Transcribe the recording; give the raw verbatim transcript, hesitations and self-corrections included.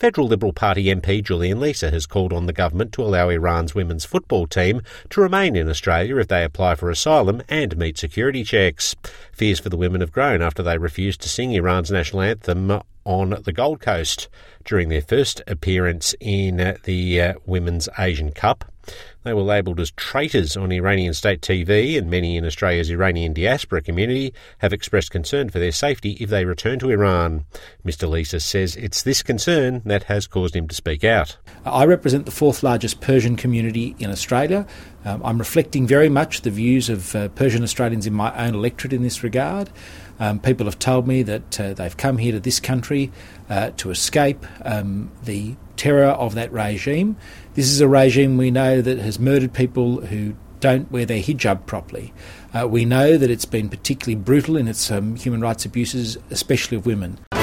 Federal Liberal Party M P Julian Leeser has called on the government to allow Iran's women's football team to remain in Australia if they apply for asylum and meet security checks. Fears for the women have grown after they refused to sing Iran's national anthem on the Gold Coast during their first appearance in the uh, Women's Asian Cup. They were labelled as traitors on Iranian state T V, and many in Australia's Iranian diaspora community have expressed concern for their safety if they return to Iran. Mister Leeser says it's this concern that has caused him to speak out. I represent the fourth largest Persian community in Australia. Um, I'm reflecting very much the views of uh, Persian Australians in my own electorate in this regard. Um, people have told me that uh, they've come here to this country uh, to escape um, the terror of that regime. This is a regime we know that has murdered people who don't wear their hijab properly. Uh, we know that it's been particularly brutal in its um, human rights abuses, especially of women.